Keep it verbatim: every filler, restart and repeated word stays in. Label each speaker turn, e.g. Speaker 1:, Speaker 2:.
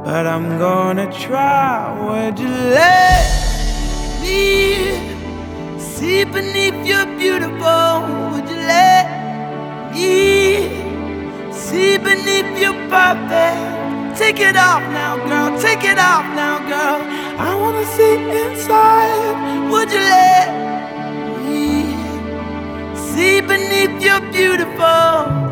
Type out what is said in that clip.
Speaker 1: but I'm gonna try. Would you let me see beneath your beautiful? Would you let me see beneath your perfect? Take it off now, girl, take it off now, girl. I wanna see inside. Would you let me see beneath your beautiful?